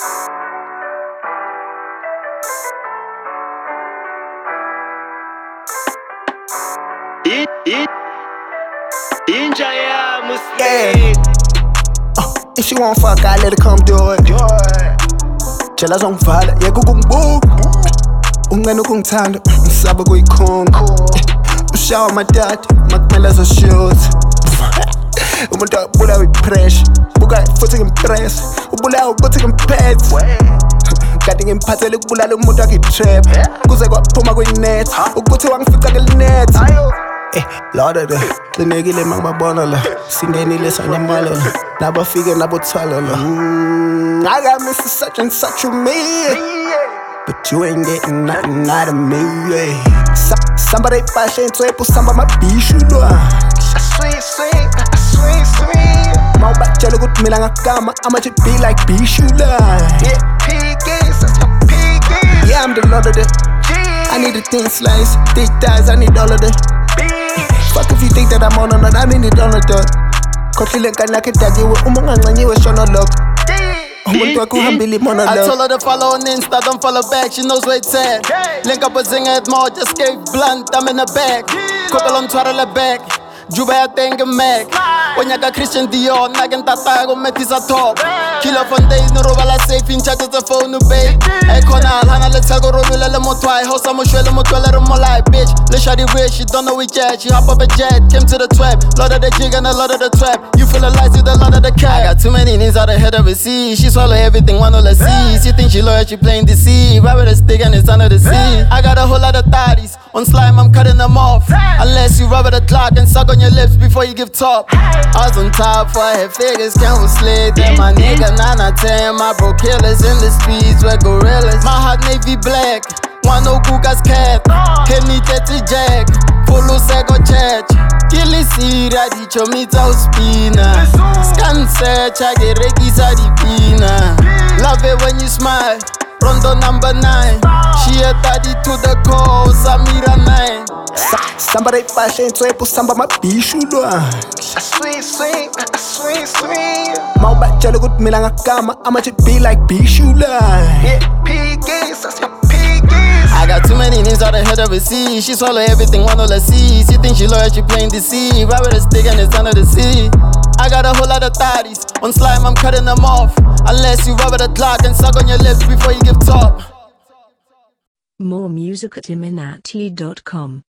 Yeah. If she won't fuck, I let her come do it. Tshela zongivala, yeka ukungibuka. Ungena ukungithanda, ngisaba kuyikhona. Ushawa amadada, makumele azoshoot. Umuntu abulawa ipressure, buka futhi ngimpress. Ubulawa ukuthi ngimphethe. Kade ngimphathele ukubulala umuntu wakhe trap. Kuze kwaphuma kwinet, ukuthi wangifica ngelinet. Lord of the Linegile mangibabona la. Singenile sanamala la. Nabafike nabothwala la. I got Mr. Such and Such with me, but you ain't getting nothing out of me. Somebody fashion to samba mabishu lwa. Sweet. Mawubatshela ukuthi mina ngagama, I'ma just be like bishu la. Yeah, I'm the Lord of the I need a thin slice, thick thighs, I need all of the fuck if you think that I'm on or not, I need it all of the Kotlile kanake dagiwe, umunganganyiwe shono look. I told her to follow on Insta, don't follow back, she knows where it's at. Link up with Zinger at more, just gave blunt, I'm in the back. Couple on twirl back, Juba ya tenga Mac. Onyaka Christian Dior, nagen tatago metisa top. Killer for days, no robala safe in chat as a phone no bait. Ekonal, hana let's go rolula le motwai, house I'm shwele motwele mo life, bitch. Le shawty rich, she don't know we jet, she hop up a jet, came to the trap. Lot of the jig and a lot of the trap. You feel alive, you the lot of the cat. I got too many needs out of head of a sea. She swallow everything, one all the seas. She think she loyal, she playing the sea. Why with a stick and it's under the sea? I got a whole lot of thotties. On slime, I'm cutting them off. Unless you rub at the clock and suck on your lips before you give top. I was on top for I had figures, can't slid. Then my nigga 9 out 10, my bro killers in the streets with gorillas. My heart navy black, one no Guga's cat. Hit me 30 jack, follow sego church. Killy seed, I did your meat out spina. Scan search, I get Reggie's adipina. Love it when you smile. Rondo number 9. She a daddy to the core, Samira 9. Somebody fashion to samba mabishu lwa. Sweet. Mawubatshela ukuthi mina ngagama, I'ma just be like bishu la. I got too many names out of head of a sea. She swallow everything, one all the seas. She think she loyal, she playing the sea. Why with a stick and it's under the sea? I got a whole lot of thotties. On slime, I'm cutting them off. Unless you rub at the clock and suck on your lips before you give top. More music at iminati.com.